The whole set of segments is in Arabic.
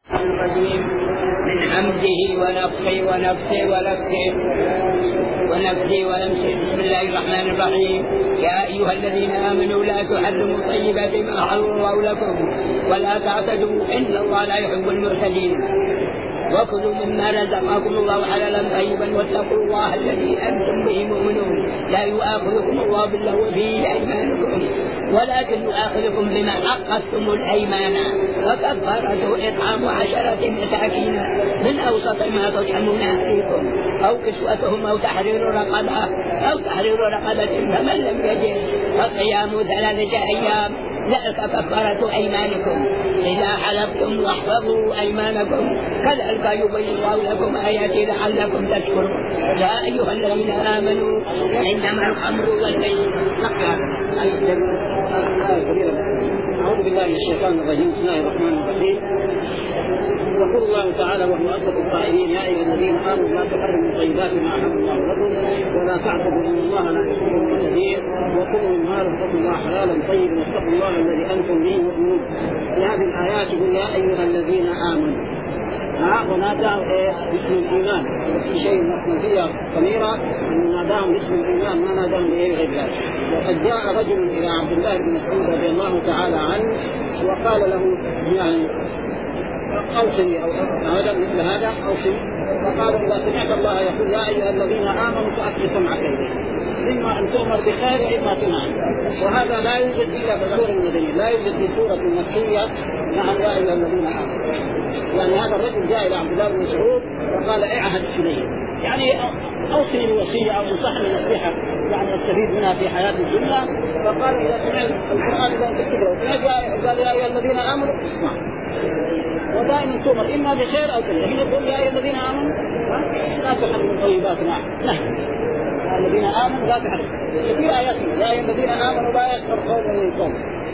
الرجيم من حمده ونفخه ونفسه ونفسه. بسم الله الرحمن الرحيم. يا أيها الذين آمنوا لا تحرموا طيبات ما أحل الله لكم ولا تعتدوا إن الله لا يحب المعتدين. وكلوا مما رزقكم الله حلالا طيبا واتقوا الله الذي أنتم به مؤمنون. لا يؤاخذكم الله باللغو في أيمانكم ولكن يؤاخذكم بما عقدتم الأيمان. فكفارته إطعام 10 مساكين من أوسط ما تطعمون أهليكم أو كسوتهم أو تحرير رقبة فمن لم يجد فصيام 3 أيام ذلك كفارة أيمانكم إذا حلفتم واحفظوا أيمانكم كذلك يبين الله لكم آياته لعلكم تشكرون. يا أيها الذين آمنوا إنما الخمر والميسر. أعوذ بالله من الشيطان الرجيم. بسم الله الرحمن الرحيم. يقول الله تعالى وهو أصدق القائلين: يا أيها الذين آمنوا لا تحرموا طيبات ما أحل الله لكم ولا تعتدوا إن الله لا يحب المعتدين وكلوا مما رزقكم الله حلالا طيبا واتقوا الله الذي أنتم به مؤمنون. في هذه الآيات يقول: يا أيها الذين آمنوا. وناداهم باسم الإيمان، وفي شيء فيها كبيرة أن ناداهم باسم الإيمان ما ناداهم بأي غير ذلك. وقد جاء رجل إلى عبد الله بن مسعود رضي الله تعالى عنه وقال له: يعني أوصني أو هذا مثل هذا أوصني. فقال: إذا سمعت الله يقول يا أيها الذين آمنوا فأصغ سمعك إليه، إما أن تؤمر بخير إما تنهى. وهذا لا يوجد إلا في السورة المدنية، لا يوجد في سورة المكية مع يا أيها الذين آمنوا. يعني هذا الرجل جاء إلى عبد الله بن مسعود وقال: اعهد إلي، يعني أوصني بوصية أو انصحني نصيحة يعني أستفيد منها في حياة الدنيا. فقال: إذا سمعت القرآن إذا أنت تقرأ قال يا أيها الذين آمنوا اسمع، ودائما تؤمر إما بخير أو كذا. حين يقول يا أيها الذين آمنوا لا تحرموا طيبات ما الذين آمنوا لا تحرموا. كثير آيات يا أيها الذين آمنوا لا يسخر قوم من قوم.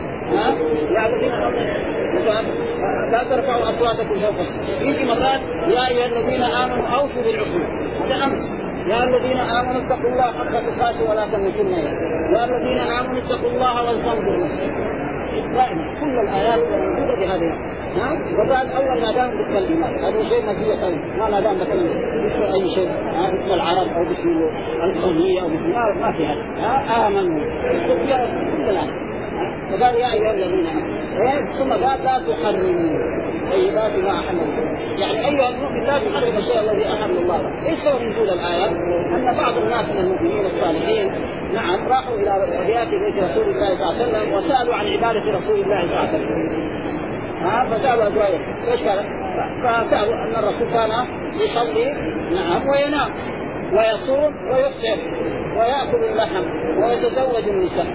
يا الذين آمنوا لا ترفعوا أصواتكم فوق الصوت. يجي مرات يا أيها الذين آمنوا أوفوا بالعقود، هذا أمر. يا الذين آمنوا اتقوا الله حق تقاته ولا تموتن يا الذين آمنوا اتقوا الله ولتنظر نفس. دائما كل الآيات موجودة بهذه. وقال أول ما دام باسم الإيمان، هذا شيء نزيه ثاني، ما دام مثلا باسم أي شيء باسم العرب أو باسم القومية أو باسم ما في هذا. آمنوا كل الآن. فقال يا أيها الذين آمنوا، ثم قال لا تحرموا طيبات ما أحل الله. يعني أيها المؤمن لا تحرم الشيء الذي أحل الله. إيش سبب نزول الآية؟ أن بعض الناس من المؤمنين الصالحين راحوا إلى أبيات بيت رسول الله صلى الله عليه وسلم وسألوا عن عبادة رسول الله صلى الله عليه وسلم. فسألوا أزواجه إيش قال؟ فسألوا أن الرسول كان يصلي وينام ويصوم ويفطر ويأكل اللحم ويتزوج النساء.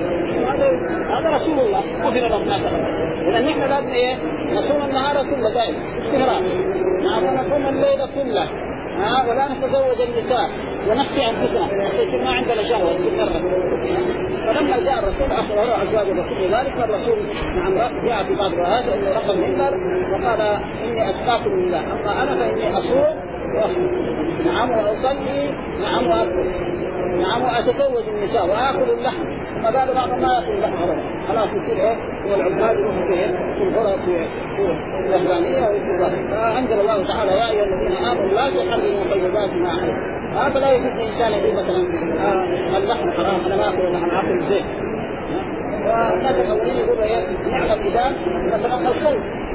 هذا رسول الله غفر له ما تقدم. إذا نحن لازم نصوم النهار كله دائما استمرار، ونصوم الليل كله، ولا نتزوج النساء ونخشى أنفسنا يصير ما عندنا شهوة بالمرة. فلما جاء الرسول أخبره أزواج الرسول ذلك، فالرسول جاء في بعض الروايات أنه رقم المنبر وقال: إني أتقاكم لله، أما أنا فإني أصوم وأصلي وأكل وأتزوج النساء وآكل اللحم. فقال بعض ما يأكل اللحم خلاص يصير هو العباد في الغرف في الرهبانية ويصير. فأنزل الله تعالى: يا أيها الذين آمنوا لا تحرموا طيبات ما أحل. هذا لا يجوز الإنسان يقول مثلا اللحم حرام أنا ما أكل اللحم أكل الزيت. والناس الأولين يقولوا نعم الإدام مثلا الخلق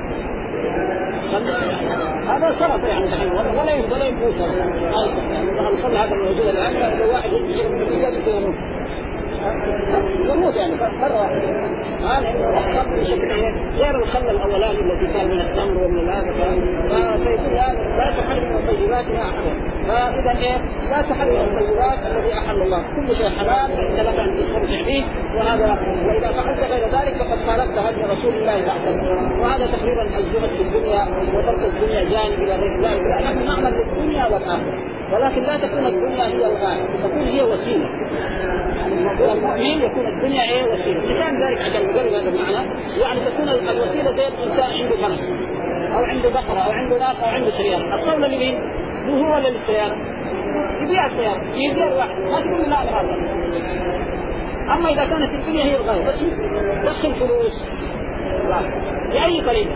هذا صرف يعني ولا ينبوش الخلق هذا الموجود الآن. لو واحد يجب يموت يعني مرة واحدة غير الخل الأولاني الذي كان من التمر ومن هذا. فيقول لا تحرم الطيبات ما أحل. فإذا لا تحرم الطيبات الذي أحل الله. كل شيء حلال إذا لك أن تستمتع به، وهذا وإذا فعلت غير ذلك فقد خالفت هدي رسول الله صلى الله عليه وسلم. وهذا تقريبا الزهد في الدنيا وترك الدنيا جانب إلى غير ذلك. نحن نعمل للدنيا والآخرة، ولكن لا تكون الدنيا هي الغاية، تكون هي وسيلة. المؤمن يكون الدنيا وسيلة. لكن ذلك عشان نقرب هذا المعنى، يعني تكون الوسيلة زي الإنسان عنده فرس أو عنده بقرة أو عنده ناقة أو عنده سيارة. الصولة لمين؟ هو ولا للسيارة؟ يبيع السيارة، يبيع واحد، ما تقول لا هذا. أما إذا كانت الدنيا هي الغاية، دخل فلوس بأي طريقة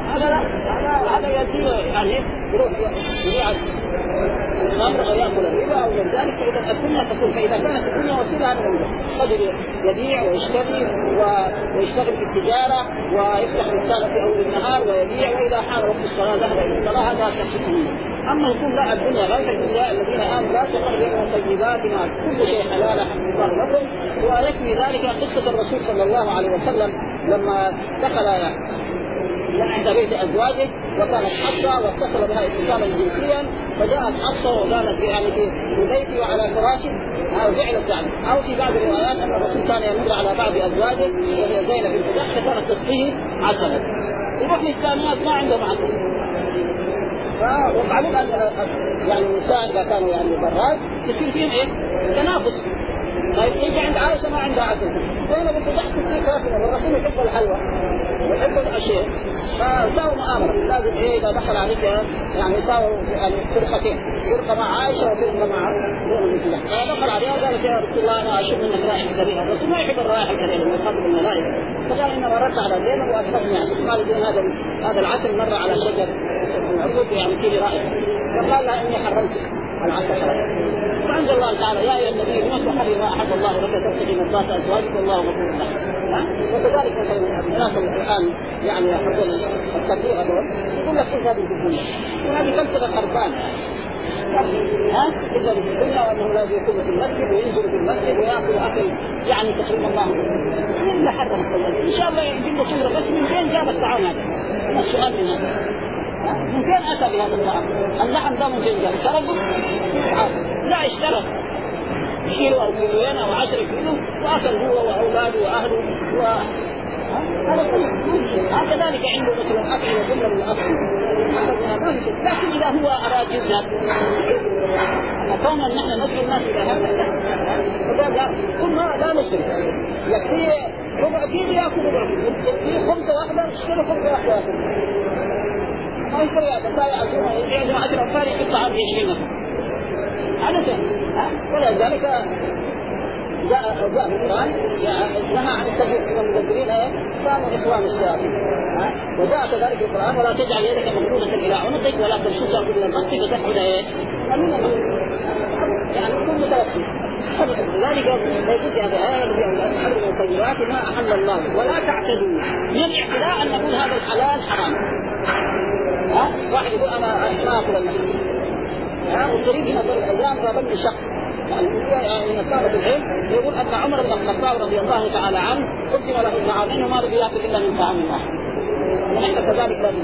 هذا يصير يعني يروح يبيع الخمر او ياكل الربا او غير ذلك. فاذا الدنيا تكون، فاذا كانت الدنيا وسيله هذا موضوع، قد يبيع ويشتري ويشتغل في التجاره ويفتح دكانه في اول النهار ويبيع، واذا حان وقت الصلاه ذهب الى الصلاه، هذا تخفيف منه. اما يكون لا الدنيا غير الدنيا الذين امنوا لا تقربوا طيبات كل شيء حلال حرام الله لكم. ويكفي ذلك قصه الرسول صلى الله عليه وسلم لما دخل عند بيت ازواجه وكانت حفصه واتصل بها اتصالا جنسيا، فجاءت حفصه وقالت يعني في بيتي وعلى فراشه او فعلت يعني. او في بعض الروايات ان الرسول كان يمر على بعض ازواجه وهي زينب بنت جحش كانت تسقيه عسلا، يروح للثانيات ما عندهم عسل. ومعلوم ان يعني النساء اذا كانوا يعني براد تصير فيهم ايه؟ تنافس. طيب يجي عند عائشه ما عندها عسل، زينب بنت جحش تصير كافره، والرسول يحب الحلوى ويحب الاشياء، فساووا مؤامره لازم ايه اذا دخل عليك يعني يساووا يعني فرقتين، فرقه مع عائشه وفرقه مع زينب. فدخل عليها قالت يا رسول الله انا اشم منك رائحه كريهه، الرسول ما يحب الرائحه الكريهه من خاطب الملائكه، فقال انما رد على زينب واثبتني يعني قال زين هذا العسل مر على شجر العقود يعني فيه رائحه، فقال لها اني حرمت العسل حرام. فأنزل الله تعالى يا أيها النبي لم تحرم ما أحل الله لك تبتغي مرضات أزواجك والله غفور رحيم. وكذلك مثلا الناس الآن يعني يحبون التبليغ هذول يقول لك إذا في الدنيا وهذه فلسفة خربانة، إذا في الدنيا وأنه لازم يكون في المسجد وينزل في المسجد ويأكل أكل يعني تحريم الله. إلا حرم إن شاء الله يجيب له صورة بس من فين جاب الطعام هذا؟ السؤال من هذا من فين أتى بهذا الطعام؟ اللحم ده من فين جاب؟ شربه؟ لا اشترى كيلو أو كيلوين أو 10 كيلو وأكل هو وأولاده وأهله هذا كذلك عنده مثلا أكل وجملة من الأكل، لكن إذا هو أراد يذهب كون أن نحن نسأل الناس إلى هذا فقال ثم لا نسأل يكفي ربع كيلو يأكل ربع كيلو، يكفي خمسة واحدة اشتري خمسة واحدة يأكل ما يشتري هذا سايع عزومة يعزم 10 أنفار يقطع 20 نفر هذا شيء. ولذلك جاء القرآن نهى عن التبذير من المبذرين كانوا إخوان الشياطين، وجاء كذلك القرآن ولا تجعل يدك مغلولة إلى عنقك ولا تبسطها كل الخط فتقعد يعني كل متوسط. لذلك يجوز هذا الآية حرم الطيبات ما أحل الله ولا تعتدوا. من الاعتداء أن نقول هذا الحلال حرام. واحد يقول أنا ما أكل اللحم والطريق في هذه الأيام قابلني شخص يعني مسارة العلم يقول أن عمر بن الخطاب رضي الله تعالى عنه قدم له الطعام إنه ما رضي يأكل إلا من طعام الله، ونحن كذلك لازم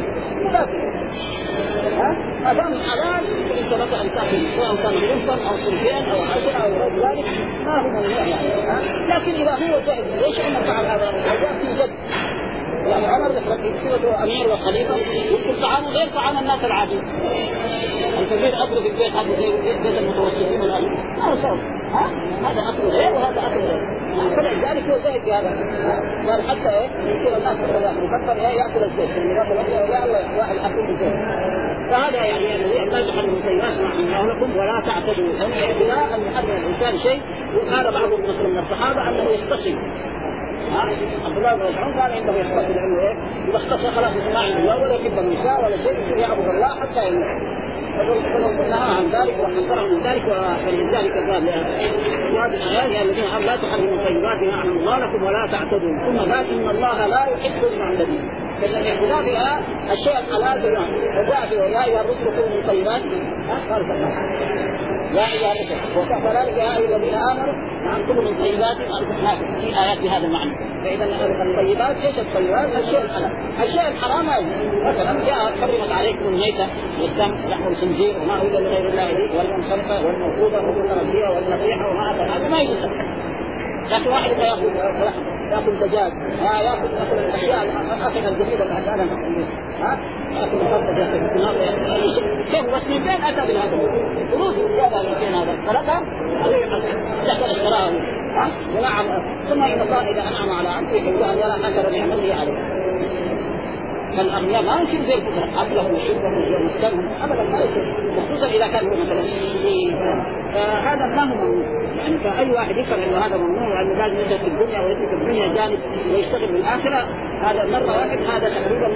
ما دام حلال أنت لك أن تأكل سواء كان بلنفا أو صنفين أو 10 أو غير ذلك ما هو ممنوع يعني. لكن إذا هو جائز ليش عمر فعل هذا؟ هذا في جد يعني عمر يصير أمير وخليفة يأكل طعامه غير طعام الناس العادي. الكبير أكله في البيت هذا زي بيت المتوسطين والأهل هذا صوت هذا أكله غير وهذا أكله غير، فلذلك هو زائد في هذا. قال حتى يصير الناس مفكر يأكل الزيت من قبل الله واحد أكل الزيت. فهذا يعني الذي لا تحرم الطيبات ما أحله لكم ولا تعتدوا. الاعتداء أن يحرم الإنسان شيء، وقال بعضهم من الصحابة أنه يستصل. عبد الله بن مسعود قال انه يختص العلم اذا اختص خلاص ما عنده ولا يحب النساء ولا شيء يصير يعبد الله حتى يموت. نهى عن ذلك وحذرهم من ذلك، ولذلك قال هذه الايات الذين لا تحرموا الطيبات ما احل الله لكم ولا تعتدوا ثم قال ان الله لا يحب المعتدين. فالاعتداء بها الشيء الحلال بها وجاء في يا ايها الرسل كلوا من طيبات قال يا ايها الرسل وكذلك يا ايها الذين امنوا كلوا من طيبات في ايات بهذا المعنى. فاذا الطيبات ايش الطيبات؟ الشيء الحلال. الشيء الحرام مثلا جاء حرمت عليكم الميتة والدم لحم الخنزير وما أهل لغير الله به والمنخنقة والموقوذة والمتردية والنصيحة وما أكل هذا ما يجوز. لكن واحد يأكل دجاج يأكل مثلا الأشياء الأكل الجديدة الأكلها يأكل مخطط يأكل السنار كيف بس من فين أتى بهذا؟ فلوس زيادة من فين هذا؟ ثلاثة يأكل اشتراه ونعم ثم إن الله إذا أنعم على عبده يقول أن يرى أثر نعمته عليه. فالأغنياء ما يصير زي الفقراء أكلهم وشربهم ومسكنهم أبدا ما يصير، خصوصا إذا كان هو مثلا فهذا ما هو يعني فأي واحد يفهم إنه هذا ممنوع وأنه لازم يشتغل في الدنيا ويترك الدنيا جانب ويشتغل بالآخرة هذا مرة واحد هذا تقريبا ما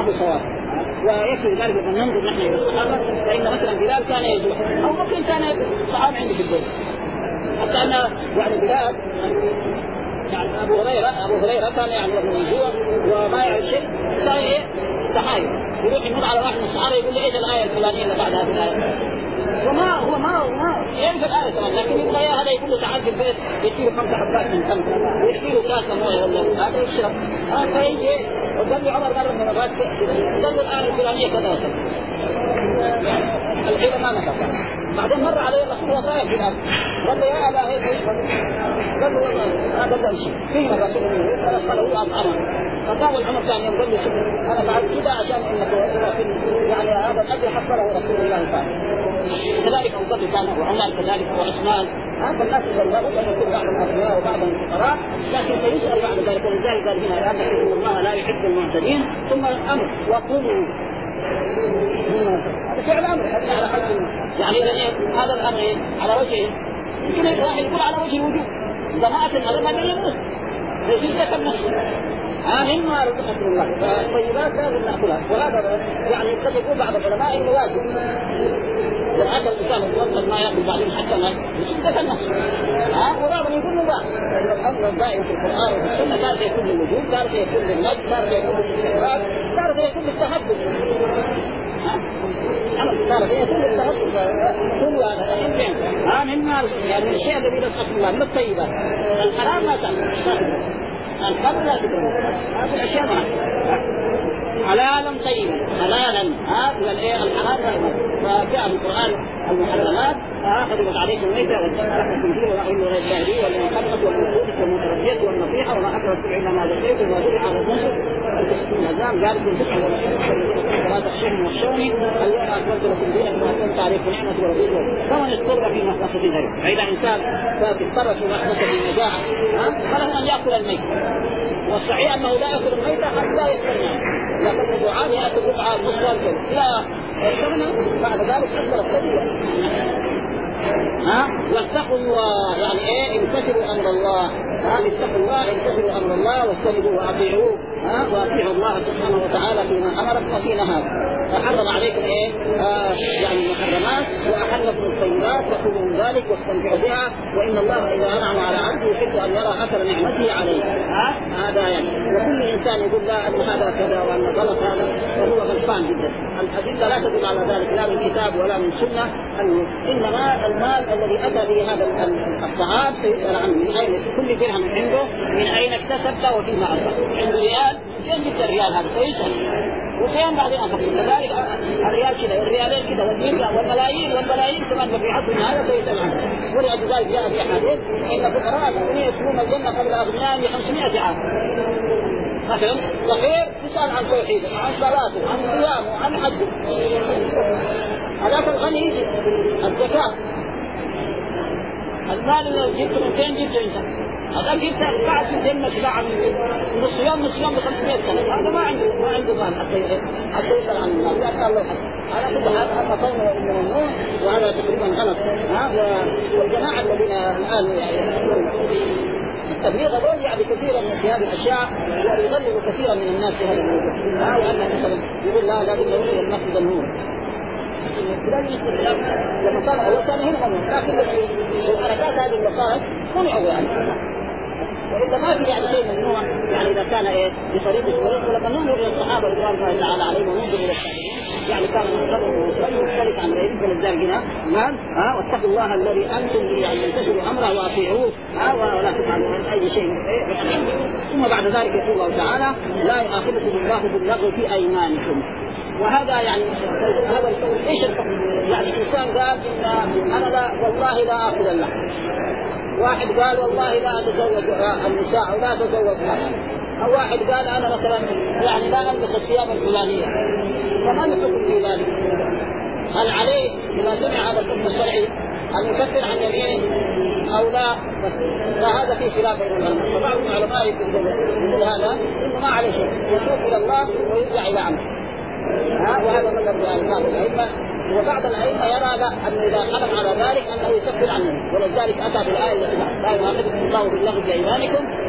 معه صواب. ويكفي ذلك أن ننظر نحن إلى الصحابة، فإن مثلا بلال كان يجوع أو بكر كان طعام عنده في البيت، حتى أن يعني بلال يعني أبو هريرة كان يعني يجوع وما يعرف شيء، كان إيه تحايل يروح يمر على واحد من الصحابة يقول له إيش الآية الفلانية اللي بعد هذه الآية، هو ما يعرف الآية طبعا، لكن يبغى هذا يقول له تعال في البيت يحكي له 5 حبات من خمسة ويحكي له كاسة مويه ولا هذا يشرب. فيجي وقال له عمر مرة من المرات قال له الآية الفلانية كذا وكذا، الحين ما نفع. بعدين مر عليه الرسول وصايا في الأرض قال له يا أبا هيك إيش قال له والله هذا شيء فيه الرسول فله أطعمه. فقال عمر كان يقول له أنا فعلت كذا عشان إنك يعني هذا الأجر حصله رسول الله تعالى. كذلك أبو بكر كان وعمر كذلك وعثمان. فالناس يتغلبون أن يكون بعض الأغنياء وبعض الفقراء، لكن سيسأل بعد ذلك. ولذلك قال هنا الآن إن الله لا يحب المعتدين. ثم الأمر وقولوا هذا فعل أمر على حد يعني هذا الأمر على وجهه يمكن واحد يقول على وجه الوجوب إذا ما أتى الأمر ما يموت يجوز لك النص مما رزقكم الله فالطيبات لازم نأكلها. وهذا يعني قد يقول بعض العلماء إنه واجب لو أكل الإنسان المطلق ما يأكل بعدين حتى ما يجوز النص. ورغم يقول له الأمر الدائم في القرآن وفي السنة كان يكون للوجوب، كان يكون للنجد، كان يكون للاستحباب، كان يكون للتهدد. كان يكون للتهدد كل هذا مما يعني الشيء الذي رزقكم الله من الطيبات. الحرام ما تأكل، الخمر لا تكره، هذه الأشياء حلالا طيبا حلالا الحرام لا. فجاء القرآن المحرمات حرمت عليكم الميتة والدم والخنزير وأكل غير الشهري والمنخنقة والمنخوذة والمتردية والنطيحة وما أكل السبع إلا ما ذكيتم وما ذبح على النسك والتسكين الأزلام ذلك الفسح ولا تخشوهم واخشوني اليوم أكملت لكم دينكم وأتممت عليكم نعمتي ورضيت لكم. فمن اضطر في مخمصة غيره، فإذا إنسان اضطر في مخمصة المجاعة فله أن يأكل الميت. والصحيح أنه لا يأكل الميت حتى يستمع، لكن الدعاء يأكل ربعة نصف لا يستمع بعد ذلك أكبر السبيل. واتقوا الله يعني امتثلوا امر الله. اتقوا الله امتثلوا امر الله واستجيبوا واطيعوه واطيعوا الله سبحانه وتعالى فيما امركم وفي نهاكم. فحرم عليكم يعني المحرمات واحل لكم الطيبات فكلوا من ذلك واستمتعوا بها. وان الله اذا انعم على عبده يحب ان يرى اثر نعمته عليه. هذا يعني وكل انسان يقول لا ان هذا كذا وان غلط هذا فهو غلطان جدا. الادله لا تدل على ذلك لا من كتاب ولا من سنه. انما المال الذي اتى به هذا الطعام سيسال عنه من اين كل درهم عنده من اين اكتسبته وفيما انفق. عنده ريال فين جبت الريال هذا سيسال وفين بعدين انفق. كذلك الريال كذا والريالين كذا والملايين كمان في عصر هذا سيسال عنه. ولذلك جاء في احاديث ان فقراء المؤمنين يدخلون الجنه قبل اغنياء ب 500 عام. مثلا فقير تسال عن توحيده عن صلاته عن صيامه عن حجه. هذاك الغني الزكاه المال اللي جبته من فين جبته انت؟ هذا جبته قاعد في الجنة تباع نص يوم ب 500 سنة. هذا ما عنده مال حتى يسأل عن المال. لا الله على كل حال أما قوله من النوم وهذا تقريبا غلط. والجماعة الذين الآن التبليغ هذول يعني كثيرا من هذه الأشياء ويغلبوا كثيرا من الناس في هذا الموضوع. وأن مثلا يقول لا لازم نروح المسجد النور. لما كان أول كان هنا ممنوع، لكن الحركات هذه المصائب منعوا يعني. وإذا ما في يعني شيء ممنوع يعني إذا كان بطريق الشروط. ولما ننظر إلى الصحابة رضوان الله تعالى عليهم وننظر إلى التابعين يعني كان مصطلح مختلف عن غيرهم فلذلك واتقوا الله الذي أنتم يعني ينتشروا أمره وأطيعوه ولا تفعلوا أي شيء. ثم بعد ذلك يقول الله تعالى لا يؤاخذكم الله باللغو في أيمانكم. وهذا يعني هذا القول ايش يعني الانسان قال ان انا لا والله لا اكل اللحم. واحد قال والله لا اتزوج النساء ولا اتزوج مرأة. او واحد قال انا مثلا يعني لا البس الثياب الفلانيه. فما الحكم في ذلك؟ هل عليه اذا سمع هذا الحكم الشرعي ان يكفر عن يمينه او لا؟ فهذا في خلاف بين العلماء. فبعض العلماء يقول هذا انه ما عليه شيء يتوب الى الله ويرجع الى عمله. وهذا مذهب الأئمة. وبعض الأئمة يرى لا أن إذا حلم على ذلك أنه يكفر عنه. ولذلك أتى بالآية لا يؤاخذكم الله باللغو في أيمانكم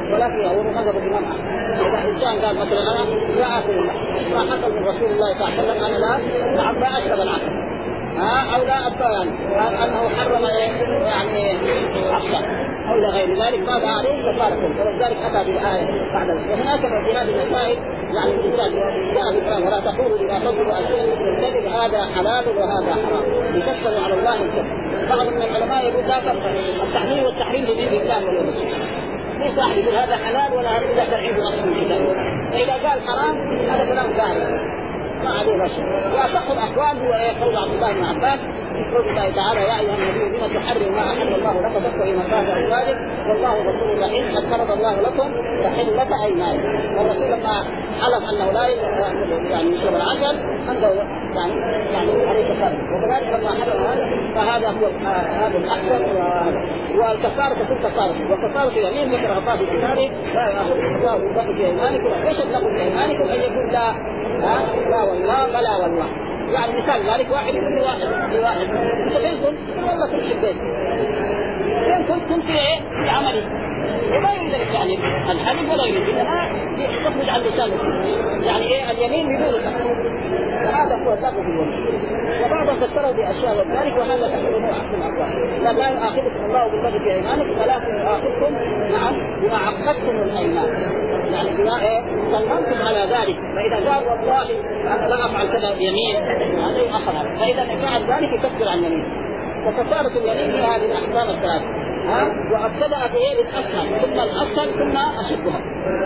ولكن هو مذهب الإمام أحمد. إذا إنسان قال مثلا أنا لا آكل اللحم ما حصل من رسول الله صلى الله عليه وسلم أنا لا أشرب العسل أو لا أتبع يعني أنه حرم يعني عسل أو لغير ذلك ماذا عليه كفارة. ولذلك أتى بالآية بعد ذلك. وهناك في هذه المسائل يعني الإنسان جاء ولا تقولوا لما تقولوا الكذب هذا حلال وهذا حرام لتفتروا على الله الكذب. بعض من العلماء يقول لا فرق التحليل والتحريم بين الكتاب والسنة. ليس أحد يقول هذا حلال ولا هذا تحريم نص من الكتاب. فإذا قال حرام هذا كلام فارغ ما عليه رشد. وأصح الأقوال هو قول عبد الله بن عباس في قول الله تعالى يا أيها النبي لما تحرم ما أحل الله لك تبتغي مرضات أزواجك والله غفور رحيم قد فرض الله لكم تحلة أيمانكم. والرسول لما حلف أنه لا يعني يشرب العسل عنده يعني عليه كفارة. وكذلك لما حرم هذا فهذا هو هذا الأحسن. والكفارة تكون كفارة وكفارة اليمين ذكر الله في كتابه لا يأخذ الله بالضبط في أيمانكم ويشهد لكم في أيمانكم أن يقول لا والله ولا والله. يعني مثال ذلك واحد يقول لواحد انت فين كنت؟ والله كنت في البيت. فين كنت في ايه؟ في عملي. وما يريد يعني الحلف ولا يريد تخرج عن لسانه. يعني ايه اليمين بدون الكفر. فهذا هو الضبط في اليمين. وبعضهم فسروا باشياء وذلك وهذا تحريم احسن الاقوال. لا يؤاخذكم الله بالبغي في ايمانكم ولكن يؤاخذكم بما عقدتم الايمان. يعني بما صممتم على ذلك. فإذا قال والله أنا لا أفعل كذا يمين هذا يؤخر. فإذا فعل ذلك يكفر عن يمين. وكفارة اليمين هي هذه الأحكام الثلاث. وابتدأ بإيه بالأسهل ثم الأسهل ثم أشدها.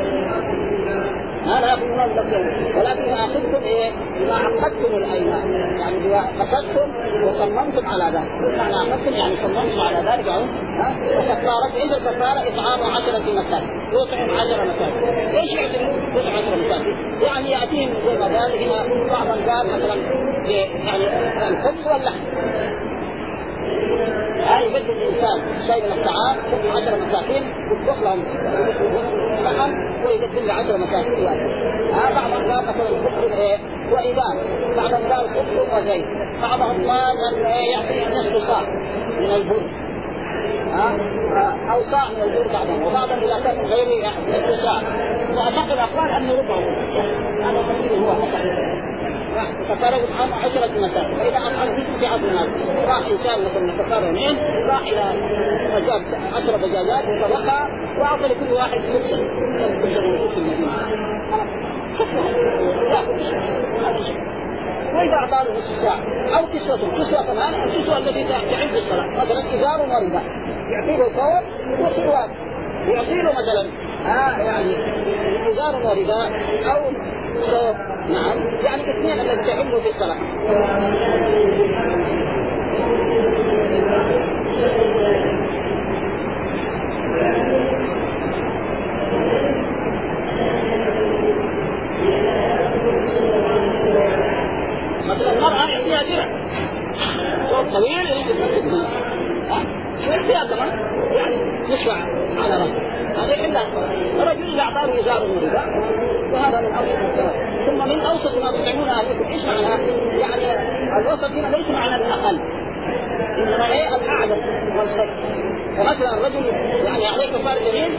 لا يقول الله لكم ولكن يؤاخذكم بما عقدتم الأيمان. يعني بما قصدتم وصممتم على ذلك. إيش معنى عقدتم؟ يعني صممتم على ذلك. وكفارة إذا الكفارة إطعام 10 مساكين. يطعم 10 مساكين. ايش يعني يطعم 10 مساكين؟ يعني ياتيهم زي ما قال هنا بعضهم قال مثلا يعني الخبز واللحم. يعني يبدل الانسان شيء من الطعام 10 مساكين يطبخ لهم لحم ويقدم له 10 مساكين. بعضهم قال مثلا الخبز وإدام. بعضهم قال خبز وزيت. بعضهم قال يعطي نصف صاع من البر أو صاع من الجور بعضهم. وبعضهم إذا كان من غير نصف صاع. وأشق الأقوال أنه ربع. هذا قليل هو كفارة إطعام 10 مساكين. فإذا أطعم جسم في 10 ناس راح إنسان مثلا كفارة يومين راح إلى مجال 10 دجاجات وطبخها وأعطى لكل واحد خبزة في المدينة. وإذا أعطاه نصف ساعة أو كسوة كمان الكسوة التي تعد الصلاة مثلا إزار ورداء يعطيه ثوب وسروال يعطيه مثلا يعني إزار ورداء أو ثوب. نعم يعني الاثنين الذي تعده في الصلاة. مثلا المرأة يعطيها درع طويل شو فيها كمان يعني يشفع على رأسه هذا يحلها. الرجل إذا أعطاه إزار ورداء وهذا من أوسط الثواب. ثم من أوسط ما تطعمون أهلكم إيش معناها؟ يعني الوسط هنا ليس معنى الأقل إنما الأعلى والخير. فمثلا الرجل يعني عليه كفارة يمين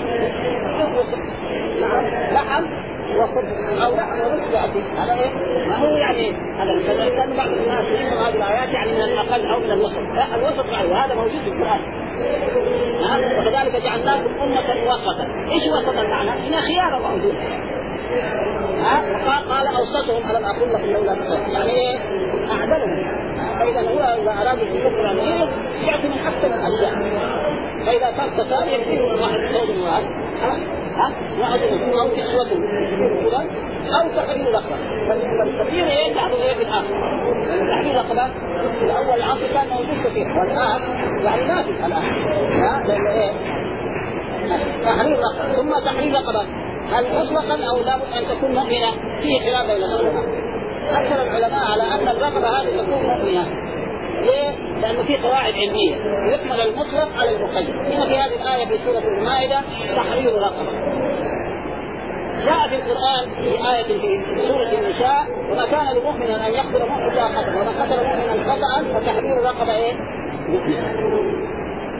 لحم وخبز أو لحم ونصف يأتي هذا ما هو يعني هذا كان بعض الناس يفهم هذه الآيات يعني من الأقل أو من الوسط. لا الوسط معي وهذا موجود في القرآن. وكذلك جعلناكم أمة وسطا. إيش وسطا معنى؟ هنا خيار موجود. قال أوسطهم ألم أقول لكم لولا تصدقون يعني أعدلهم. فإذا هو إذا أراد الكفر أمير يأتي من أحسن الأشياء. فإذا صار تسامح يكفيه واحد صوت واحد وعدله أو كسوته كذا أو تحرير رقبة. فالكثير يجعله في الآخر. تحرير رقبة في الأول العصر كان موجود كثير والآن يعني ما في الآن. لأنه تحرير رقبة ثم تحرير رقبة. هل مطلقا أو لابد أن تكون مؤمنة؟ فيه خلاف بين العلماء. أكثر العلماء على أن الرقبة هذه تكون مؤمنة. ليه؟ لأنه في قواعد علمية يحمل المطلق على المقيد. هنا في هذه الآية في سورة المائدة تحرير رقبة. جاء في القرآن في آية في سورة النساء وما كان لمؤمن أن يقتل مؤمنا خطأ ومن قتل مؤمنا خطأ فتحرير رقبة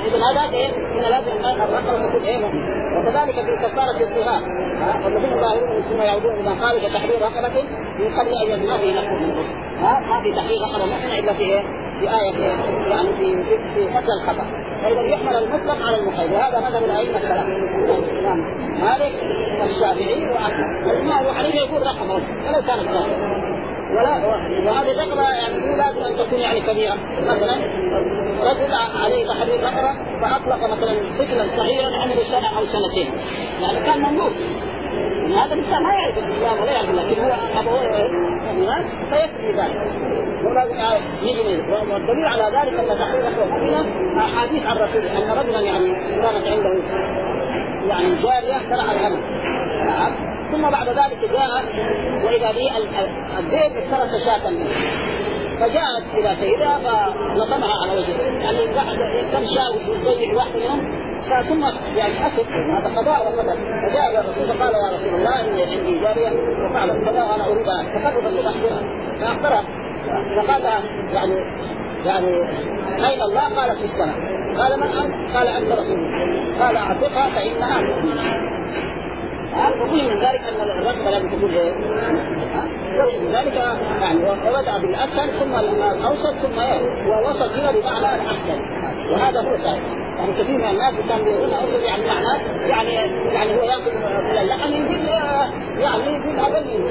إذا هذا إيه؟ إن لازم الرقبة تكون إيه؟ وكذلك في كفارة الظهار والذين ظاهرون ثم يعودون إلى قال كتحرير رقبة من قبل أن يجمعوا نحو ما في تحرير رقبة محسنة إلا في إيه؟ في آية يعني في فتح الخطأ. فإذا يحمل المطلق على المقيد وهذا مذهب الأئمة الثلاثة الإمام مالك والشافعي وأحمد. والإمام أبو حنيفة يقول رقبة ولو كانت ظاهرة وهذه الرقبة يعني لازم أن تكون يعني كبيرة. مثلا رجل عليه تحرير رقبة فأطلق مثلا طفلا صغيرا عمره سنة أو سنتين يعني كان مملوك يعني هذا الإنسان ما يعرف الإسلام ولا يعرف الله لكن هو أبوه فيكفي ذلك ولازم يجي منه. والدليل على ذلك أن تحرير رقبة مؤمنة حديث عن الرسول أن رجلا يعني كانت عنده يعني جارية ترعى الغنم ثم بعد ذلك جاء وإذا به الذئب افترس شاة منه فجاءت إلى سيدها فلطمها على وجهه يعني كم شاء وتضيع واحدة منهم ثم يعني أسف هذا قضاء وقدر. فجاء إلى الرسول فقال يا رسول الله إني عندي جارية وفعلت كذا وأنا أريد أن تقرب أن أخبرها فأخبرها فقال يعني أين الله؟ قالت في السماء. قال من أنت؟ قال أنت رسول الله. قال أعطيها فإنها تؤمن. وفيه من ذلك أن الرقبة لازم تكون من ذلك يعني وبدأ بالأسفل ثم الأوسط ثم ووسط هنا بمعنى الأحسن وهذا هو الثاني. يعني كثير من الناس كانوا يقولون أوسط يعني معناه يعني هو يأكل من اللحم يعني يجيب أقل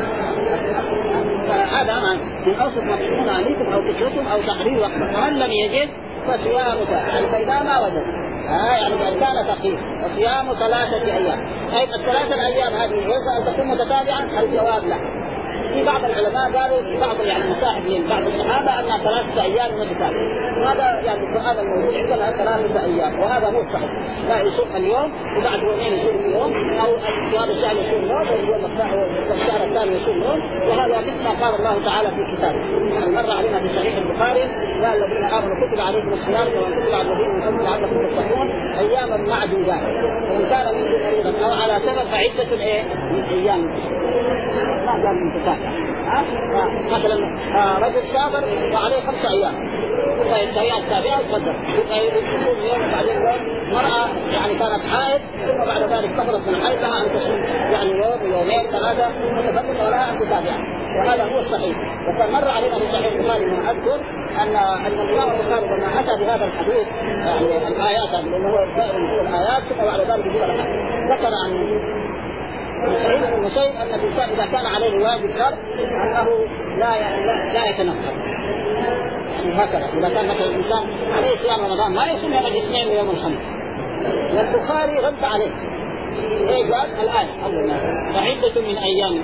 فهذا من أوسط ما تكون عليكم أو كسرتم أو تحرير رقبة فمن لم يجد فصيام يعني فإذا ما وجد يعني إذا كان فقير وصيام 3 أيام. أي ال3 أيام هذه يجب أن تكون متتابعة؟ الجواب لا. في بعض العلماء قالوا في بعض يعني مصاحبين بعض الصحابة أنها 3 أيام متتابعة. وهذا يعني القرآن الموجود عندنا 3 أيام وهذا مو صحيح. لا يصوم اليوم وبعد يومين يصوم يوم أو صيام الشهر يصوم يوم والشهر الثاني يصوم يوم وهذا مثل ما قال الله تعالى في كتابه. يعني مر علينا في صحيح البخاري قال الذين آمنوا كتب عليكم الصيام كما كتب على الذين من قبل لعلكم تتقون أياما معدودات ومن كان منكم مريضا أو على سفر فعدة من أيام ما قال متتابعة. مثلا رجل سافر وعليه 5 أيام فالأيام السابعة تقدر يصوم يوم بعدين يوم. مرأة يعني كانت حائض ثم بعد ذلك تخلص من الحائض لها أن تصوم يعني يوم يومين 3 متفرقة ولا أن تتابع وهذا هو الصحيح. وكان مر علينا في صحيح البخاري ما أذكر أن الإمام البخاري لما أتى بهذا الحديث يعني الآيات لأنه هو الآيات ثم بعد ذلك ذكر عن المسيب أن الإنسان إذا كان عليه واجب فرض أنه لا يتنفل يعني هكذا. إذا كان مثلا الإنسان عليه صيام رمضان ما يصوم يوم الاثنين ويوم الخميس والبخاري رد عليه إيه قال الآن فعدة من أيام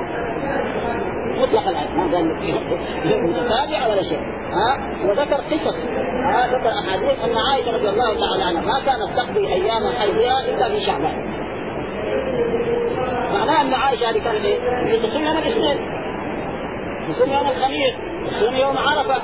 مطلق الآن ما قال متتابعة ولا شيء. وذكر قصص ذكر أحاديث أن عائشة رضي الله تعالى عنها ما كانت تقضي أيام حيضها إلا في شعبان. معناه أن عائشة هذه كانت تصوم يوم الاثنين تصوم يوم الخميس تصوم يوم عرفة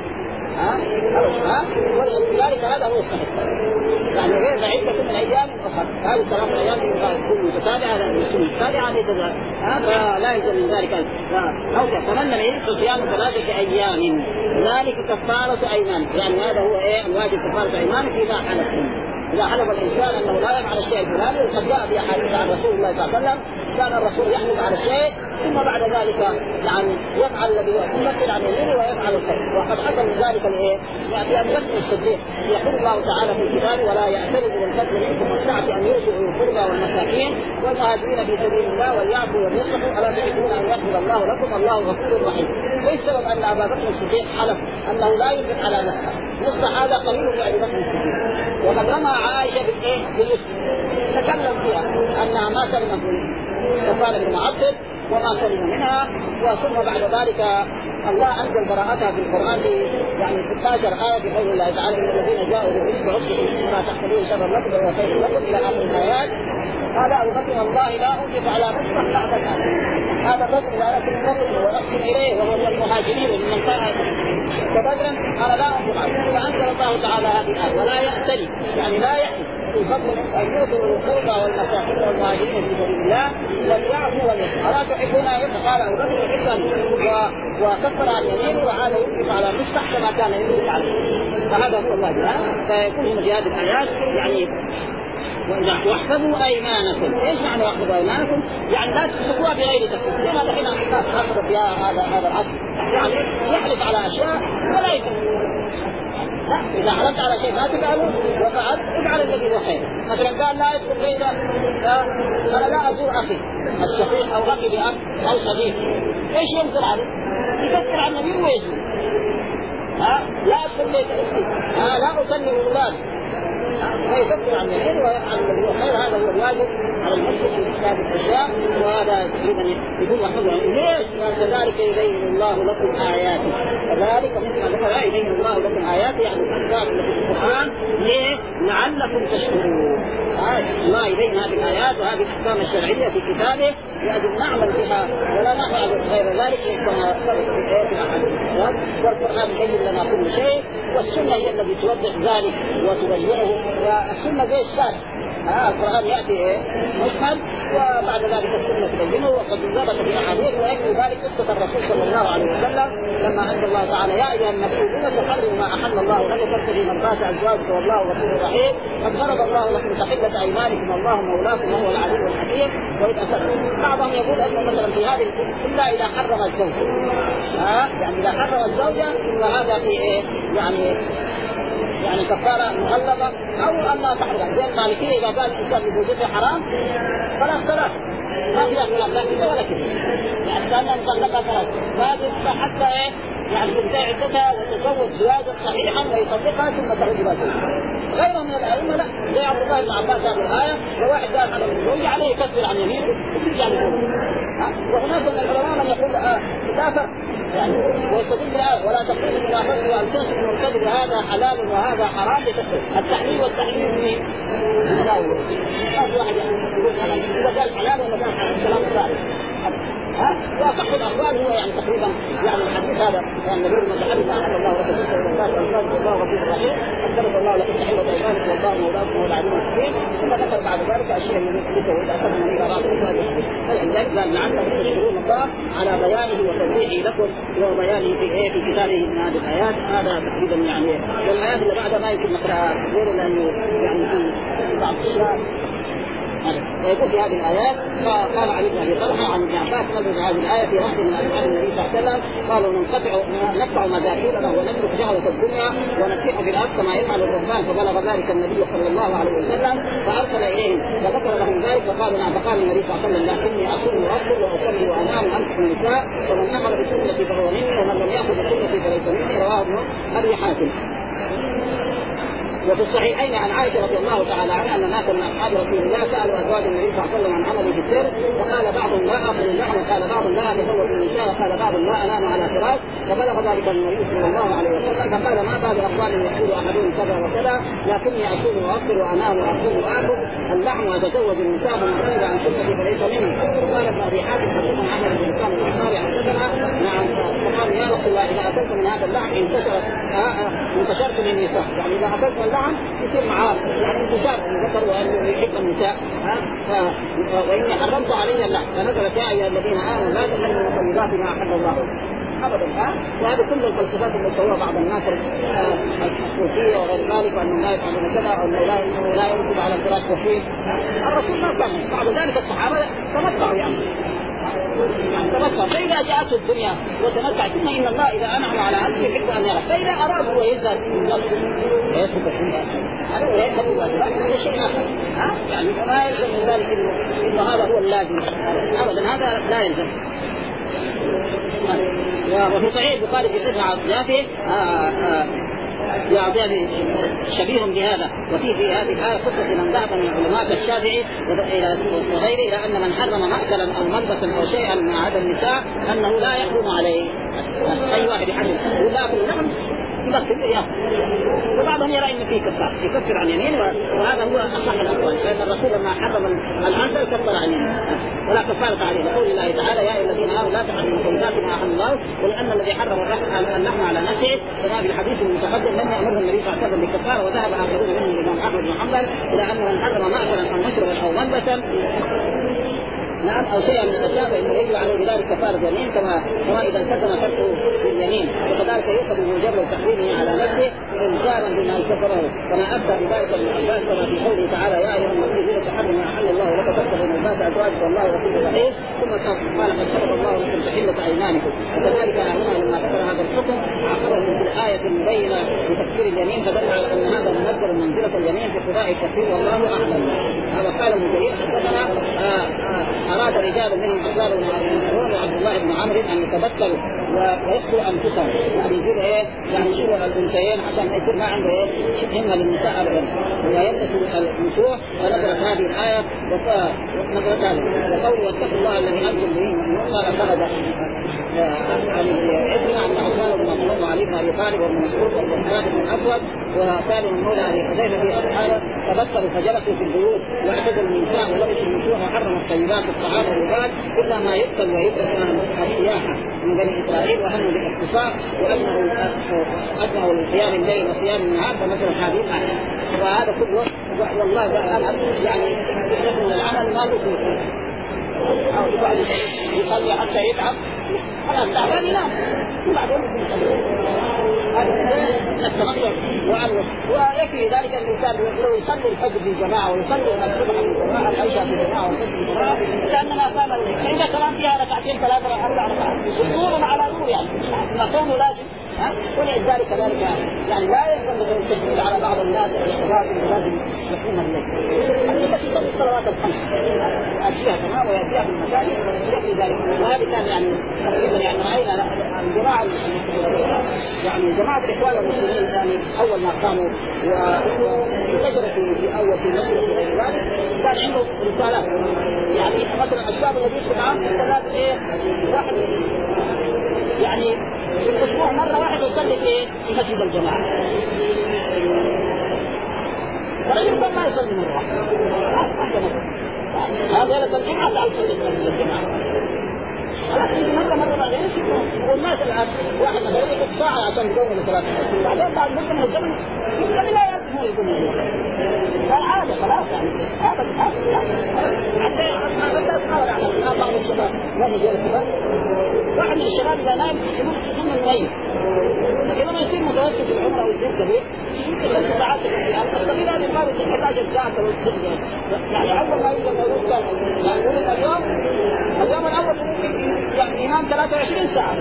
ولذلك هذا هو الصحيح. يعني غير عدة من أيام أخرى هذه 3 أيام تكون متتابعة متتابعة لا يجوز من ذلك أو يتمنى من صيام 3 أيام ذلك كفارة أيمان. يعني هذا هو الواجب كفارة أيمان إذا حلف الإنسان أنه لا يفعل الشيء الفلاني. وقد جاء في أحاديث عن رسول الله صلى الله عليه وسلم كان الرسول يحلف على الشيء ثم بعد ذلك يعني يفعل الذي يمثل عن يمينه ويفعل الخير. وقد حصل من ذلك في أبي بكر الصديق يقول الله تعالى في الكتاب ولا يعترض بالفضل منكم والسعة أن يؤتوا القربى والمساكين والمهاجرين في سبيل الله وليعفوا وليصلحوا ألا تحبون أن يغفر الله لكم الله غفور رحيم. ايش سبب ان ابا بكر الصديق حلف انه لا ينفق على نفسه؟ نصف هذا قليل لابي بكر الصديق. وقد رمى عائشه بالاسم تكلم فيها انها ما سلم كفاره بن معطل وما سلم منها. وثم بعد ذلك الله انزل براءتها في القران يعني 16 آية بقول الله تعالى ان الذين جاءوا بالاسم عصبوا ولا تحسبوه شرا لكم وهو خير لكم الى اخر الايات. قال ابو بكر والله لا انفق على مصبح بعد الآن. هذا الرجل لا يكون الرجل ونحن إليه وهو من المهاجرين ومن كان كبدرا قال لا أنفق عليه. فأنزل الله تعالى هذه الآية ولا يأتلي يعني لا يأتي يفضل أن يؤتوا القربى والمساكين والمهاجرين في سبيل الله وليعفوا وليصفحوا. ألا تحبون أن يقال أبو بكر يحبا وكفر عن يمينه وعاد ينفق على مصلح كما كان ينفق عليه. فهذا هو الواجب. فيكون هنا في هذه الآيات يعني واحفظوا أيمانكم. إيش معنى واحفظوا أيمانكم؟ يعني لا تسلكوها بغير تكليف. لما دحين الناس أخذوا فيها هذا العصر يعني يحلف على أشياء ولا يفعل. إذا حلفت على شيء ما تفعله وفعلت افعل الذي هو خير. مثلا قال لا يدخل بيته، أنا لا أزور أخي الشقيق أو أخي بأخ أو صديق، إيش ينكر عليه؟ يفكر عن النبي ويزور. لا أدخل بيت أختي، لا أسلم أولادي، فيكفر عن الخير ويفعل الذي هو خير. هذا هو الواجب على المسلم في إسلام الأشياء. وهذا تقريبا يكون واحفظها. ليش؟ كذلك يبين الله لكم آياته. كذلك مثل ما ذكر يبين الله لكم آياته يعني الأحكام التي في القرآن. ليه؟ لعلكم تشكرون. الله يبين هذه الآيات وهذه الأحكام الشرعية في كتابه لأجل نعمل بها ولا نفعل غير ذلك كما ثبت في الآيات الأحاديث. والقرآن يبين لنا كل شيء والسنة هي التي توضح ذلك وتبينه. والسنة زي الشارع. القرآن يأتي مجمل وبعد ذلك السنة تبينه وقد ثبت في أحاديث. ويكفي ذلك قصة الرسول صلى الله عليه وسلم لما أنزل الله تعالى يا أيها النبي لم تحرموا ما أحل الله لكم تبتغي مرضات أزواجك والله غفور رحيم قد فرض الله لكم تحلة أيمانكم والله مولاكم وهو العليم الحكيم. بعضهم يقول أن مثلا في هذه إلا إذا حرم الزوج يعني إذا حرم الزوجة فهذا في يعني كفارة مغلظة أو أنها تحرم. زي المالكية إذا قال الإنسان بزوجته حرام فلا صلاة ما فيها خلاف لا كذا ولا كذا. يعني كأنها مطلقة ثلاث لازم حتى يعني تنتهي عدتها وتزوج زواجا صحيحا ويطلقها ثم تعود إلى زوجها. غيره من الأئمة لا، زي عبد الله بن عباس هذه الآية وواحد قال على الزوج عليه يكفر عن يمينه وترجع لزوجه. وهناك من العلماء من يقول كافر يعني ويستدل بالآية ولا تقولوا من أخذ وألتنسوا من الكذب هذا حلال وهذا حرام التحليل والتحليل من هذا واحد يقول إذا قال حلال ولا قال حرام كلام ثالث. وصح الأقوال هو يعني تقريبا يعني الحديث هذا يعني نقول ما تحدث عن الله وتسلسل الله والله غفور رحيم أنزل الله لكم تحلة أيمانكم والله مولاكم وهو العليم الحكيم. ثم ذكر بعد ذلك أشياء من مثله وإذا أخذنا من أراضي الحديث. فلذلك قال لعلكم تشكرون الله على بيانه وتوضيحه لكم وبيانه في كتابه من هذه الآيات. هذا تقريبا يعني والآيات اللي بعدها ما يمكن نقرأها غير لأنه يعني في بعض الأشياء ويقول في هذه الآيات. قال علي بن أبي طلحة عن ابن عباس نزل هذه الآية في وقت من أصحاب النبي صلى الله عليه وسلم قالوا نقطع مذاكيرنا ونترك جهلة الدنيا ونسيح في الأرض كما يفعل الرهبان. فبلغ ذلك النبي صلى الله عليه وسلم فأرسل إليهم فذكر لهم ذلك فقالوا نعم. فقال النبي صلى الله عليه وسلم لكني أصوم وأفطر وأصلي وأنام وأمسك النساء ومن أخذ بسنتي فهو مني ومن لم يأخذ بسنتي فليس مني. رواه ابن أبي حاتم. وفي الصحيحين عن عائشة رضي الله تعالى عنها أن ناسا من أصحاب رسول الله سألوا أزواج النبي صلى الله عليه وسلم عن عمله في السر فقال بعضهم لا أخذ اللحم وقال بعضهم لا أتزوج النساء وقال بعضهم لا أنام على فراش. فبلغ ذلك النبي صلى الله عليه وسلم فقال ما بال أقوال يقول أحدهم كذا وكذا لكني أصوم وأفطر وأنام وأقوم وآكل اللحم وأتزوج النساء من رضي عن سنتي فليس مني. وقال ابن أبي حاتم حدثنا عمر بن الإسلام الأنصاري حدثنا نعم. فقال يا رسول الله إذا أكلت من هذا اللحم انتشرت للنساء يعني إذا أكلت اللحم يصير معاه يعني انتشار الذكر وأنه يحب النساء وإني حرمت علي اللحم. فنزلت يا أيها الذين آمنوا لا تحرموا طيبات ما أحل الله أبدا. وهذه كل الفلسفات اللي سووها بعض الناس الصوفية وغير ذلك وأنهم لا يفعلون كذا أو لا يركب على الفراش وفيه. الرسول ما كان. بعد ذلك الصحابة تمتعوا يعني تمتع. فإذا جاءته الدنيا وتمتع ثم إن الله إذا أنعم على عبده يحب أن يرى. فإذا أراد هو يزهد من نفسه يسلك الدنيا هذا ولا يحب الواجبات هذا شيء آخر. يعني فما يلزم من ذلك إنه هذا هو اللازم أبدا. هذا لا يلزم. وفي صحيح البخاري في قصة أضيافه يعني شبيه بهذا. وفي هذه الآية قصة من ذهب من العلماء كالشافعي وغيره إلى أن من حرم مأكلا أو ملبسا أو شيئا مع هذا النساء أنه لا يحرم عليه. أي واحد يحرم ولا يأكل لحم يكفر إياه. وبعضهم يرى إن فيه كفار يكفر عن يمين، وهذا هو أصح الأقوال، لأن الرسول لما حرم العنزة كفر عن يمين ولا كفارة عليه. يقول الله تعالى يا أيها الذين آمنوا لا تحرموا طيبات ما أحل الله، ولأن الذي حرم اللحم على نفسه كما في الحديث المتقدم لم يأمره النبي صلى الله عليه وسلم بالكفارة. وذهب آخرون منهم الإمام أحمد بن حنبل إلى أن من حرم مأكلا أو مشربا أو ملبسا نعم أو شيئا من الأشياء فإنه يجب عليه بذلك كفارة يمين، كما إذا التزم شرطه باليمين، وكذلك يؤخذ بمجرد تحريمه على نفسه إنكارا بما كفره، كما أفتى بذلك ابن عباس كما في قوله تعالى يا أيها الذين تحرموا ما أحل الله لك تبتغوا مرضات أزواجك والله غفور رحيم، ثم قال قد فرض الله لكم تحلة أيمانكم. وكذلك هنا لما ذكر هذا الحكم عقبه في الآية المبينة بتكفير اليمين، فدل على أن هذا منزل منزلة اليمين في ابتداء التكفير والله أعلم. هذا قال ابن جرير حدثنا أراد رجال منهم أحزاب بن وعبد الله بن عمرو أن يتبتلوا ويقتلوا أنفسهم، يعني يجيبوا يعني يجيبوا الأنثيين عشان يصير ما عنده همة للنساء أبدا ويلبسوا النسوء. ونزلت هذه الآية ونزلت هذه وقوله واتقوا الله الذي أنتم به مؤمنون أخذ عن عكرمة أن عثمان بن مظلوم وعلي بن أبي طالب وابن مسعود والرحمن بن الأسود وسالم مولى أبي حذيفة في أصحابه تبتلوا فجلسوا في البيوت واعتزلوا النساء ولبسوا النسوء وحرموا الطيبات والطعام والرجال إلا ما يقتل ويدرس السياحة من بني إسرائيل وأنه بالاختصار وأنه أدنوا لقيام الليل وصيام النهار فمثل هذه الآية. وهذا كله والله يعني يستثنى من العمل ما يكون يصلي حتى يتعب خلاص تعبان ينام وبعدين ويكفي ذلك الإنسان لو يصلي الفجر في جماعة ويصلي الصبح في جماعة العشاء في جماعة والفجر في جماعة لأننا قام إذا كمان فيها ركعتين ثلاثة أربع ركعات نور على نور يعني ما كونه لازم ولذلك ذلك يعني لا يلزم التشديد على بعض الناس لازم يقوم الليل بس يصلي الصلوات الخمس أشياء تمام ويأتيها في المساجد يكفي ذلك. وهذا كان يعني تقريبا يعني رأينا الجماعة يعني جماعة الإخوان المسلمين يعني أول ما قاموا وانتشروا في أول في مصر وغير ذلك كان عنده رسالات يعني مثلا الشاب الذي يدخل معهم ثلاث واحد يعني في الأسبوع مرة واحد يصلي في مسجد الجماعة ورجل ما يصلي مرة واحدة هذا لك الجمعة تعال تصلي في مسجد الجماعة مرة غير والناس الآن واحد مثلا يقف ساعة عشان يقوم لصلاة العصر بعدين بعد مدة من الزمن يمكن لا يلزمه يقوم فالعادة خلاص يعني حتى أسمعوا على بعض الشباب ما نجي الشباب واحد من الشباب إذا نام يظن الميت لكن لما يصير متوسط العمر أو يصير كبير يمكن 6 ساعات الطبيب هذا يقابل 11 ساعة يعني أول ما يبدأ موجود كان اليوم الأول يعني ينام 23 ساعة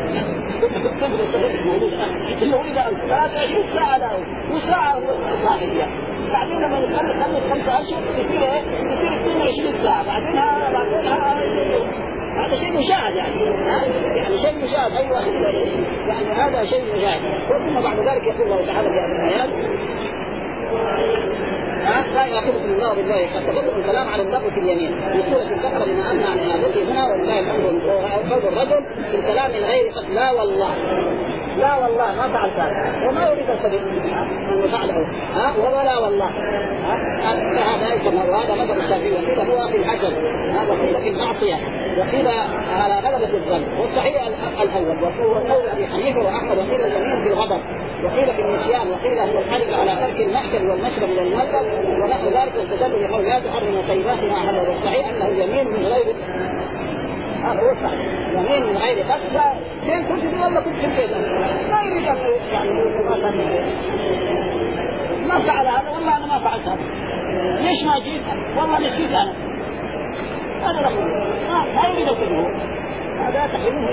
اللي هو إذا 23 ساعة له وساعة صاحب يعني بعدين لما يخلص 5 أشهر يصير 22 ساعة بعدينها هذا شيء مشاهد يعني شيء مشاهد أي واحد يعني هذا شيء مشاهد. ثم بعد ذلك يقول الله تعالى في هذه الآيات لا يأخذكم الله بالله قد تقدم الكلام على اللغو في اليمين بسورة البقرة بما أن عن إعادته هنا ولله الحمد قول الرجل في الكلام من غير لا والله لا والله ما فعل هذا وما يريد السبيل أن يفعله ولا والله هذا كما وهذا مذهب الشافعي وقيل هو في العجل وقيل في المعصية وقيل على غلبة الظن والصحيح الأول وهو قول أبي حنيفة وأحمد وقيل اليمين في الغضب وقيل في النسيان وقيل هو الحلف على ترك المأكل والمشرب من المركب ونحو ذلك واستدلوا بقول لا تحرم طيبات ما حرم. والصحيح أنه يمين من غير هو صحيح يمين من غير قصد زين كنت دي والله كنت كده ما يريد يعني ما فعل هذا والله أنا ما فعلت هذا ليش ما جيت والله نسيت أنا هذا رقم ما يريد كله هذا تحريمه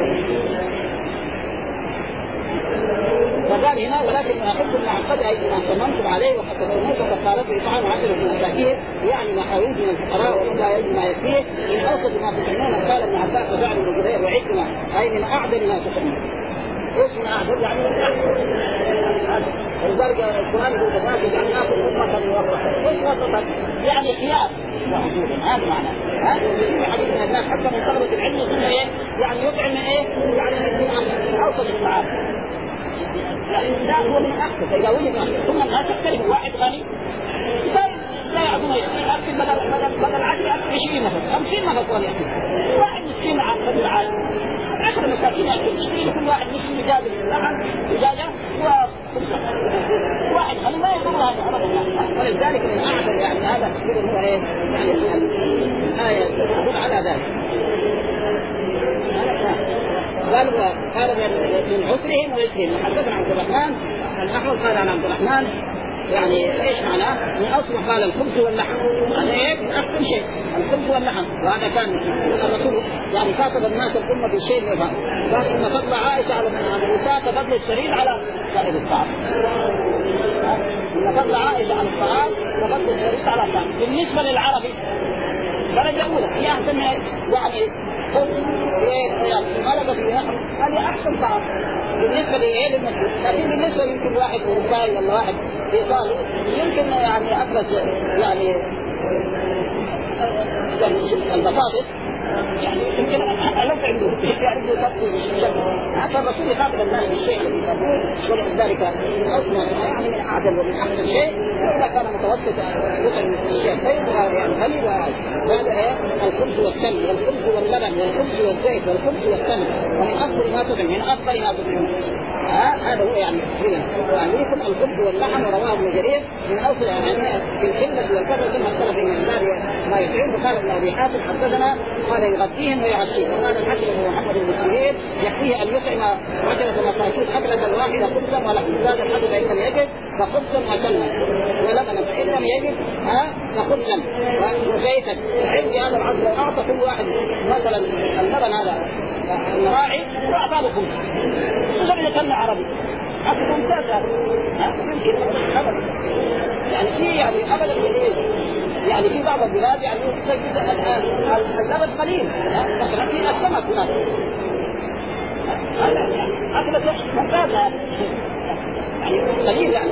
وقال هنا ولكن ما أخذتم مع القدر أي ما صممتم عليه وحتى لو موسى فقالت إطعام 10 مساكين يعني ما حاولت من الفقراء ومن لا يجد ما يكفيه من أوسط ما تطعمون. قال ابن عباس وجعل بن جبير وعكرمة أي من أعدل ما تطعمون. إيش من أعدل يعني من أعدل ولذلك القرآن يقول كذلك جعلناكم أمة وسطا. إيش وسطا يعني خيار هذا معناه في حديث من الناس حتى من طلبة العلم يقول إيه يعني يطعم إيه يعني من أوسط الطعام لا هو من أحسن إذا وجد ثم الناس يختلفوا واحد غني لا يعطون يأكل بدل عادي 20 نفر 50 نفر قال يأكل واحد مسكين رجل عادي 10 مساكين يأكل يشتري لكل واحد مسكين يجازل اللحم دجاجة واحد غني ما يقول هذا أبدا. ولذلك من أعظم يعني هذا التفسير هو إيه يعني الآية تدل على ذلك. قال من عسرهم ويسرهم. حدثنا عبد الرحمن الأحمد قال عن عبد الرحمن يعني ايش معناه؟ من اصل قال الخبز واللحم هذا ايه من احسن شيء الخبز واللحم. وهذا كان الرسول يعني خاطب الناس الامه بالشيء اللي قال ان فضل عائشه على النساء كفضل السرير على سائر الطعام. ان فضل عائشه على الطعام كفضل السرير على الطعام. بالنسبه للعربي درجه اولى هي احسن يعني خبز يعني غلبه في لحم هذه احسن طعام بالنسبه لغير المسلم. لكن بالنسبه يمكن واحد اوروبي ولا واحد ايطالي يمكن يعني افلس يعني البطاطس يعني يمكن ألف عنده يعرف تفصيل حتى الرسول يخاطب الناس بالشيء الذي يقول ولذلك أصلا يعني من أعدل ومن أحسن شيء. وإذا كان متوسط وصل من الشيء طيب يعني غني هذا الخبز والسمن والخبز واللبن والخبز والزيت والخبز والسمن ومن أفضل ما تطعم من أفضل ما تطعم. هذا هو يعني يعني يكون الخبز واللحم. ورواه ابن جرير من أوصل يعني في القلة والكثرة ثم اختلف في مقدار ما يطعم. وقال ابن أبي حاتم حدثنا قال يغطيهم ويعشيهم. وقال الحسن بن محمد بن سيرين يكفيه أن يطعم 10 مساكين أكلة واحدة خبزا ولحم. زاد الحدث فإن لم يجد فخبزا وسمنا ولبنا فإن لم يجد فخبزا وزيتا. عندي هذا العصر أعطى كل واحد مثلا اللبن هذا الراعي وأعطاه خبز وزمن كان عربي حتى ممتاز يمكن أبدا يعني في يعني أبدا يعني في بعض البلاد يعني تجد اللبن قليل مثلا في السمك هناك أكلة ممتازة يعني قليل يعني.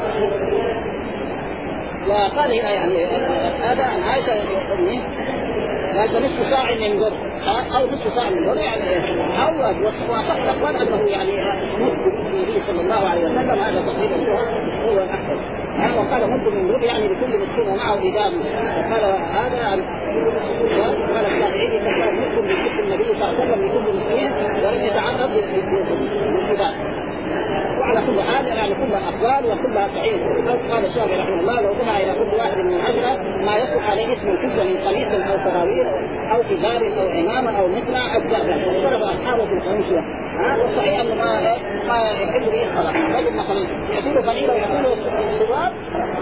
وقال هنا يعني هذا عن عائشة قال نصف ساعة من بر أو نصف ساعة من بر يعني أو وصف الأخوان أنه يعني مد النبي صلى الله عليه وسلم هذا تقريبا هو الأحسن. وقال مد من بر يعني لكل مسكين ومعه إدام. وقال هذا قال الشافعي قال مد من بر النبي صلى الله عليه وسلم لكل مسكين ولم يتعرض للإدام. وعلى كل حال يعني كلها أقوال وكلها صحيح. قال الشافعي رحمه الله لو جمع إلى كل واحد من 10 ما يصلح عليه اسم الحجة من قميص أو سراويل أو كتاب أو عمامة أو مقنع أجزاء واختلف أصحابه في الخمسية. والصحيح أنه ما يحل به الصلاة. رجل مثلا يصير فنيلة ويصير سواد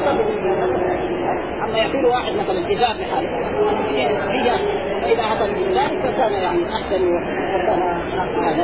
أما يصير واحد مثلا كتاب لحاله فإذا حصل من ذلك فكان يعني أحسن وكان هذا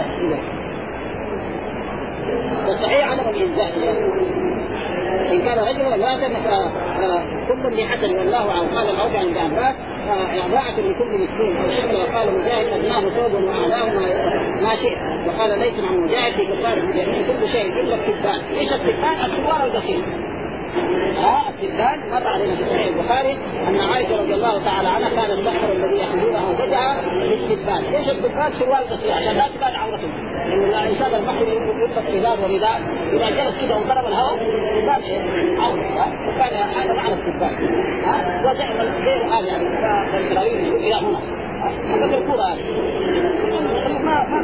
والصحيح عدم الإنزال. إن كان رجلا لا تنفع كل لحسن والله عنه. قال العوفي عن الجعفات إعضاءة لكل مسكين أو شكل. وقال مجاهد أدناه ثوب وأعلاه ما شئت. وقال ليس عن مجاهد في كفار المجاهدين كل شيء إلا التبان. إيش التبان؟ السوار القصير. التبان مر علينا في صحيح البخاري أن عائشة رضي الله تعالى عنها كان البحر الذي يحملونه زوجها للتبان. إيش التبان؟ سوار قصير عشان لا تبان عورته. لأن الإنسان البحر يلبس إزار ورداء إذا جلس كده وضرب الهواء يبان عورته. وكان هذا معنى التبان. وجعل غير هذا يعني فالكلاوين يقول إلى هنا هذا الكورة هذه ما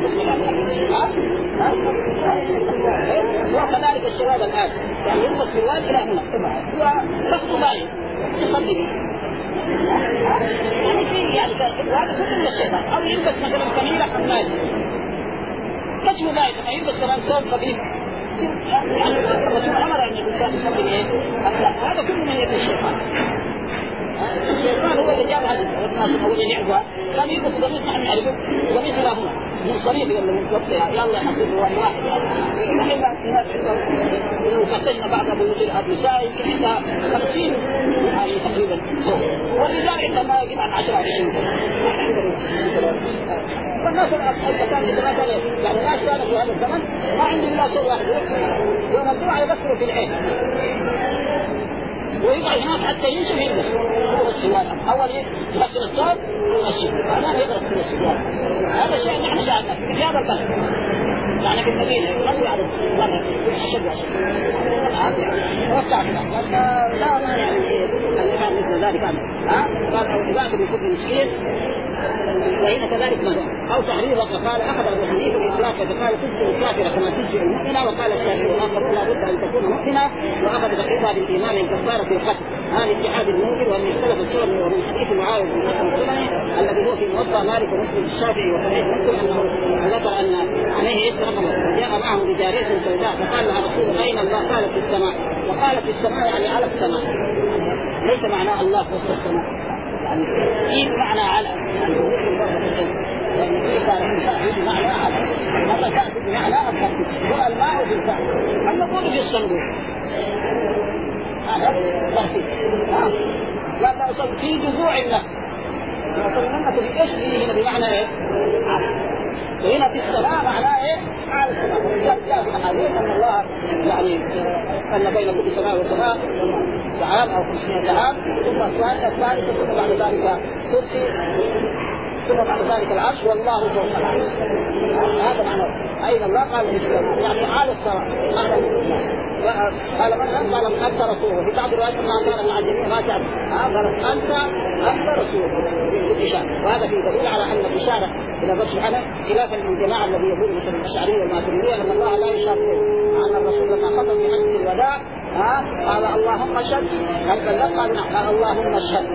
وكذلك الشباب الآن يعني يلبس سواد إلى هنا وفصل باين يصلي به يعني في يعني هذا كل الشيطان. أو يلبس مثلا كميلة حماد كشف ذلك ما يلبس كمان صوب خفيف يعني الرسول أمر أن الإنسان يصلي به. هذا كله من يد الشيطان. الشيطان هو اللي جاب هذا الناس هو اللي لعبها كان يلبس قميص نحن نعرفه قميص إلى هنا من صليب ولا من وقتها يلا يحسبه واحد الحين لو فتشنا بعض بيوت النساء يمكن عندها 50 هذه تقريبا والرجال عندما يجب عن 10 20 والناس الأسان يعني الناس كانوا في هذا الزمن ما عندي إلا شيء واحد يوم الجمعة يذكروا في العين ويقعد هناك حتى ينشف يلبس السواد. أول يغسل الثوب ويغسل بعدين يغسل السواد. هذا شيء نحن شاهدنا في هذا البلد يعني في المدينة يصلي على أشد وسع لا يعني الإمام مثل ذلك قال أو إباحة بكل مسكين وهنا كذلك مثلا أو تحرير قال أخذ أبو حنيفة الإطلاق فقال تجزئ الكافرة كما تجزئ المؤمنة وقال الشافعي الآخر لا بد أن تكون مؤمنة وأخذ بقيتها بالإيمان الكفارة في القتل هذا اتحاد المنكر وأن يختلف الصور ومن حديث معاوية بن الحسن السلمي الذي هو في موطأ مالك ومسلم الشافعي وصحيح مسلم أنه ذكر أن عليه رقم وجاء معه بجارية سوداء فقال لها رسول أين الله؟ قالت في السماء وقالت في السماء يعني على السماء ليس معناه الله في وسط السماء يعني في معنى على يعني في تأتي بمعنى على مرة تأتي بمعنى التركيز هو الماء في الكأس أن نقول في الصندوق هذا تركيز لا أصل في جذوع النفس وصلنا في إيش هنا بمعنى إيه وهنا في السماء معناه إيه على السماء جاء في الحديث أن الله يعني أن بين كل سماء وسماء عام أو 500 عام ثم الثالثة ثم بعد ذلك كرسي ثم بعد ذلك العرش والله فوق العرش هذا معنى أين الله قال يعني على السماء قال من قال أنت رسوله في بعض الروايات ما كان العجمي ما كان قالت أنت رسوله بالإشارة وهذا في دليل على أن الإشارة إلى الله سبحانه خلافا للجماعة الذي يقول مثل الأشعرية والماتريدية أن الله لا يشار أن الرسول لما خطب في حج الوداع قال اللهم اشهد هل بلغ؟ قال نعم اللهم اشهد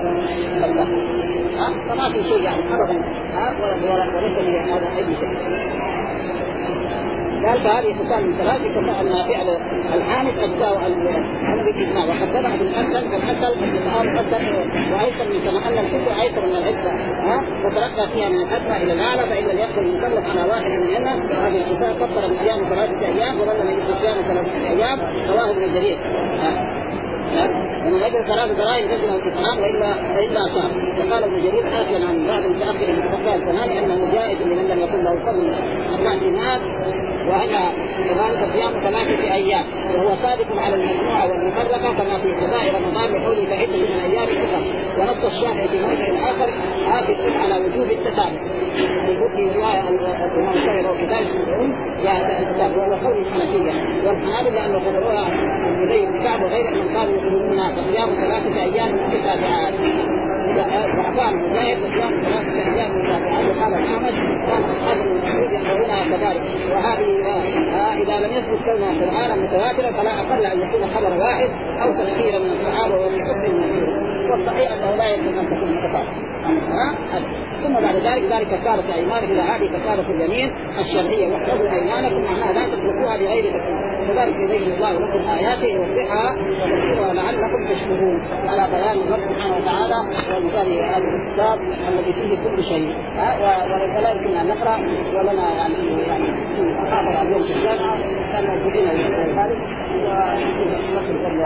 فما في شيء يعني ابدا وليس لي هذا اي شيء قال فهذه خصال من ثلاثه كما ان فعل الحامد اجزاء عن الاجماع وقد تبع بالاسل فالاسل الجزاء مقدم وايسر من كما ان الكفر ايسر من العزه وترقى فيها من الادنى الى الاعلى فان لم يقدر المكلف على واحد منهن هذه الكفار كفر من صيام 3 ايام وظل من صيام 3 ايام رواه ابن جرير ومن أجل 3 دراهم يجب الإطعام وإلا صار وقال ابن جرير حاكيا عن بعض المتأخر من فقهاء الزمان أنه جائز لمن لم يكن له فضل 4 دينار وأن كذلك صيام 3 أيام وهو صادق على المجموعة والمفرقة كما في قضاء رمضان لقوله فعدة من أيام أخرى ونص الشافعي في موضع آخر حافظ على وجوب التتابع في رواية الإمام الشافعي وكتاب السنون وهو قول الحنفية والحنابلة لأنه قدروها عن بداية بكعب وغيره من قالوا يقولون صيام 3 أيام متتابعات وأقام مجاهد صيام 3 أيام متتابعات وقال الأعمش كان أصحاب المسعود يقولونها كذلك وهذه إذا لم يثبت كونها قرآنا متواترا فلا أقل أن يكون خبر واحد أو تفسيرا من الصحابة ومن حكم المسير والصحيح أنه لا يمكن أن تكون متفاوتة ثم بعد ذلك كفارة أيمانكم هذه كفارة اليمين الشرعية واحفظوا أيمانكم معناها لا تتركوها بغير تكليف وذلك يبين الله لكم آياته يوضحها وتذكرها لعلكم تشكرون على بيان الله سبحانه وتعالى ومثال هذا الكتاب الذي فيه كل شيء ولا يمكن أن نقرأ ولنا يعني محاضرة اليوم في الجامعة كان موجودين ذلك ونصل قبل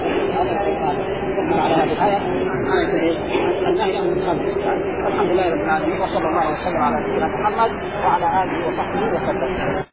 على هذه الآية النهي عن الخمر الحمد لله رب العالمين وصلى الله وسلم على سيدنا محمد وعلى آله وصحبه وسلم